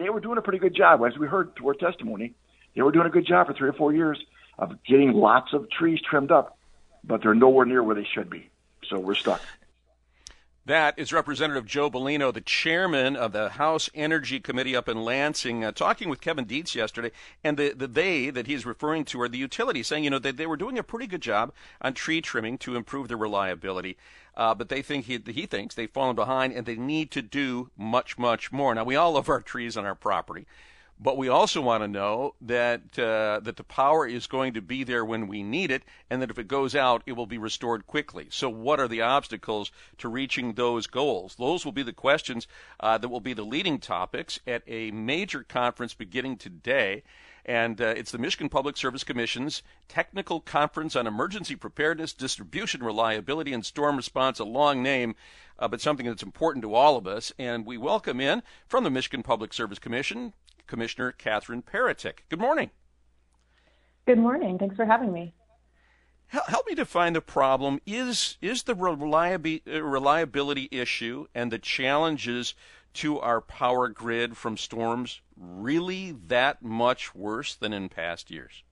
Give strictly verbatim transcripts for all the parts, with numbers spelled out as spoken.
they were doing a pretty good job. As we heard through our testimony, they were doing a good job for three or four years of getting lots of trees trimmed up, but they're nowhere near where they should be. So we're stuck. That is Representative Joe Bellino, the chairman of the House Energy Committee up in Lansing, uh, talking with Kevin Dietz yesterday. And the, the they that he's referring to are the utilities, saying, you know, that they were doing a pretty good job on tree trimming to improve their reliability. Uh, but they think he, he thinks they've fallen behind and they need to do much, much more. Now, we all love our trees on our property. But we also want to know that uh, that the power is going to be there when we need it, and that if it goes out, it will be restored quickly. So what are the obstacles to reaching those goals? Those will be the questions uh, that will be the leading topics at a major conference beginning today. And uh, it's the Michigan Public Service Commission's Technical Conference on Emergency Preparedness, Distribution, Reliability, and Storm Response, a long name, uh, but something that's important to all of us. And we welcome in from the Michigan Public Service Commission, Commissioner Catherine Peretick. Good morning. Good morning. Thanks for having me. Help me define the problem. Is is the reliabi- reliability issue and the challenges to our power grid from storms really that much worse than in past years?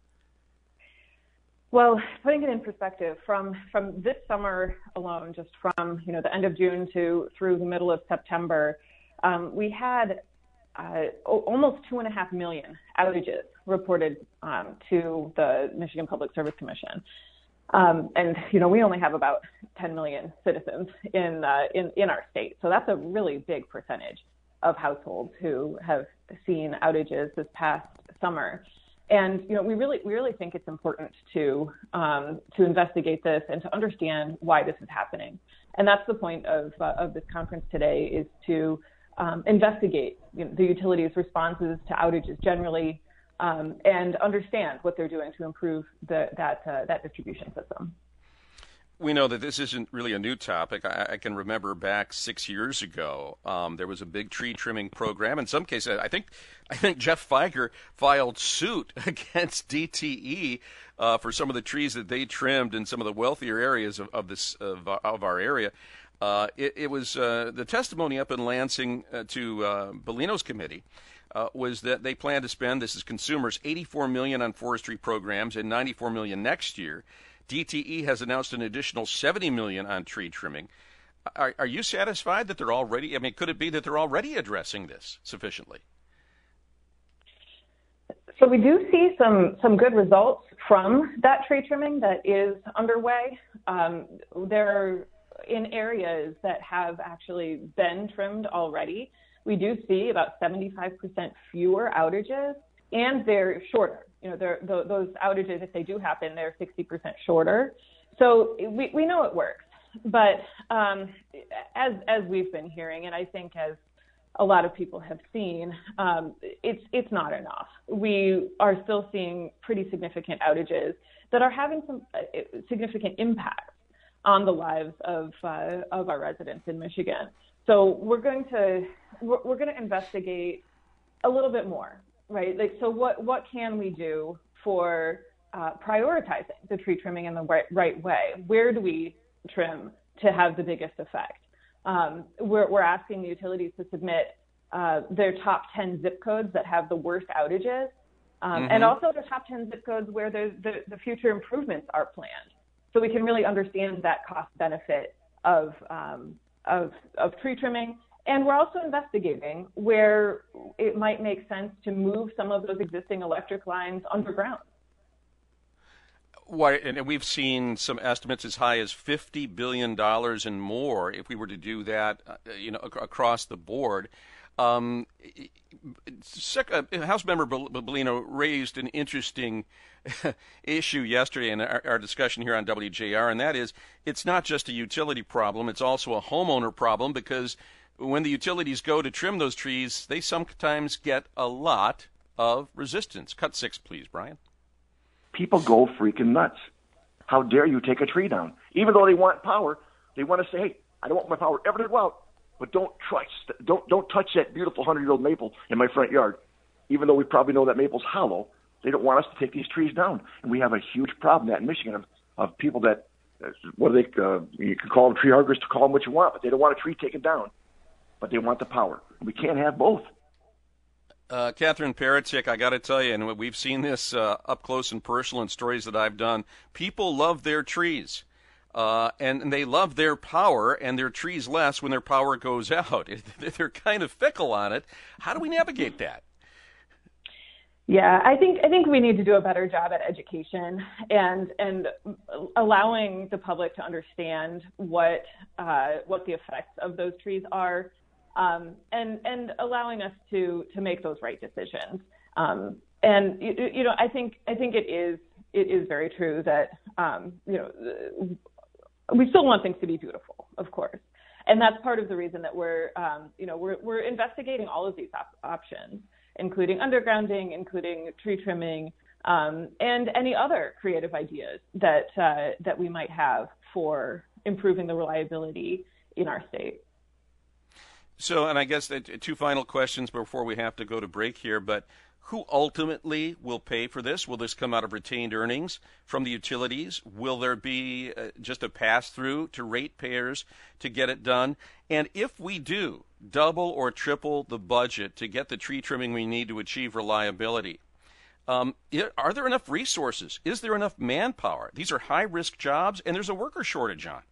Well, putting it in perspective, from from this summer alone, just from you know the end of June to through the middle of September, um, we had Uh, almost two and a half million outages reported um, to the Michigan Public Service Commission, um, and you know we only have about ten million citizens in uh, in in our state, so that's a really big percentage of households who have seen outages this past summer. And you know we really we really think it's important to um, to investigate this and to understand why this is happening, and that's the point of uh, of this conference today, is to Um, investigate you know, the utilities' responses to outages generally, um, and understand what they're doing to improve the, that uh, that distribution system. We know that this isn't really a new topic. I, I can remember back six years ago, um, there was a big tree trimming program. In some cases, I think I think Jeff Feiger filed suit against D T E uh, for some of the trees that they trimmed in some of the wealthier areas of, of this of, of our area. Uh, it, it was uh, the testimony up in Lansing uh, to uh, Bellino's committee uh, was that they plan to spend, this is consumers, eighty-four million dollars on forestry programs and ninety-four million dollars next year. D T E has announced an additional seventy million dollars on tree trimming. Are, are you satisfied that they're already, I mean, could it be that they're already addressing this sufficiently? So we do see some some good results from that tree trimming that is underway. Um, there in areas that have actually been trimmed already, we do see about seventy-five percent fewer outages, and they're shorter. You know, they're, th- those outages, if they do happen, they're sixty percent shorter. So we, we know it works. But um, as as we've been hearing, and I think as a lot of people have seen, um, it's it's not enough. We are still seeing pretty significant outages that are having some uh, significant impacts on the lives of uh, of our residents in Michigan. So we're going to we're, we're going to investigate a little bit more, right? Like, so what what can we do for uh, prioritizing the tree trimming in the right, right way? Where do we trim to have the biggest effect? Um, we're we're asking the utilities to submit uh, their top ten zip codes that have the worst outages, um, mm-hmm. and also the top ten zip codes where the, the the future improvements are planned, so we can really understand that cost benefit of, um, of, of tree trimming. And we're also investigating where it might make sense to move some of those existing electric lines underground. Why, and we've seen some estimates as high as fifty billion dollars and more if we were to do that, uh, you know, ac- across the board. Um, House Member Bellino raised an interesting issue yesterday in our, our discussion here on W J R, and that is it's not just a utility problem, it's also a homeowner problem, because when the utilities go to trim those trees, they sometimes get a lot of resistance. Cut six, please, Brian. People go freaking nuts. How dare you take a tree down? Even though they want power, they want to say, hey, I don't want my power ever to go out, but don't touch, don't, don't touch that beautiful hundred-year-old maple in my front yard. Even though we probably know that maple's hollow, they don't want us to take these trees down. And we have a huge problem that in Michigan of, of people that, uh, what do they, uh, you can call them tree huggers, to call them what you want, but they don't want a tree taken down, but they want the power. We can't have both. Uh, Catherine Peretick, I got to tell you, and we've seen this uh, up close and personal in stories that I've done. People love their trees, uh, and, and they love their power, and their trees less when their power goes out. They're kind of fickle on it. How do we navigate that? Yeah, I think I think we need to do a better job at education and and allowing the public to understand what uh, what the effects of those trees are, um, and and allowing us to to make those right decisions. Um, and you, you know, I think I think it is it is very true that um, you know we still want things to be beautiful, of course, and that's part of the reason that we're um, you know we're we're investigating all of these op- options. including undergrounding, including tree trimming, um, and any other creative ideas that uh, that we might have for improving the reliability in our state. So, and I guess that two final questions before we have to go to break here, but who ultimately will pay for this? Will this come out of retained earnings from the utilities? Will there be uh, just a pass-through to ratepayers to get it done? And if we do double or triple the budget to get the tree trimming we need to achieve reliability, um, are there enough resources? Is there enough manpower? These are high-risk jobs, and there's a worker shortage on.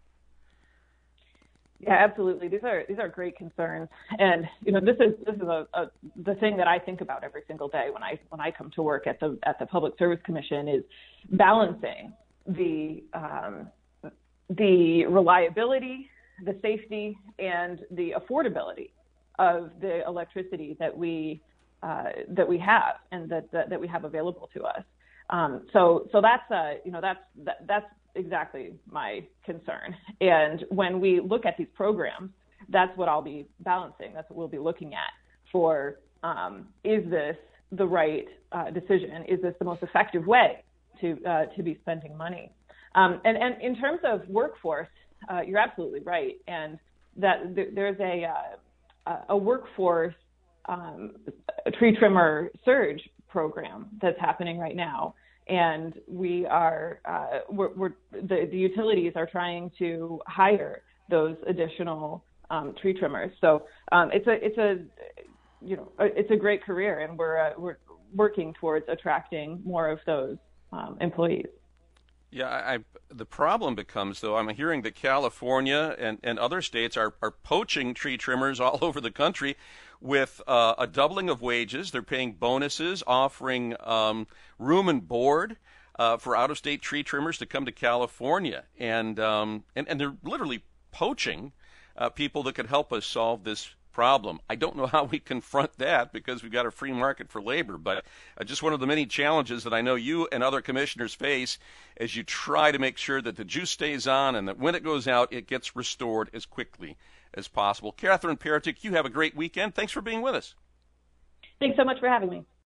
Yeah, absolutely. These are these are great concerns, and you know this is this is a, a the thing that I think about every single day when I when I come to work at the at the Public Service Commission is balancing the um, the reliability, the safety, and the affordability of the electricity that we uh, that we have and that, that that we have available to us. Um, so so that's uh, you know that's that, that's exactly my concern. And when we look at these programs, that's what I'll be balancing. That's what we'll be looking at for, um, is this the right uh, decision? Is this the most effective way to uh, to be spending money? Um, and, and in terms of workforce, uh, you're absolutely right. And that th- there's a, uh, a workforce um, a tree trimmer surge program that's happening right now. And we are, uh, we're, we're the, the utilities are trying to hire those additional um, tree trimmers. So um, it's a, it's a, you know, it's a great career, and we're uh, we're working towards attracting more of those um, employees. Yeah, I, I, the problem becomes, though, I'm hearing that California and, and other states are, are poaching tree trimmers all over the country with uh, a doubling of wages. They're paying bonuses, offering um, room and board uh, for out-of-state tree trimmers to come to California. And, um, and, and they're literally poaching uh, people that could help us solve this problem. I don't know how we confront that because we've got a free market for labor, but uh, just one of the many challenges that I know you and other commissioners face as you try to make sure that the juice stays on and that when it goes out, it gets restored as quickly as possible. Catherine Peretick, you have a great weekend. Thanks for being with us. Thanks so much for having me.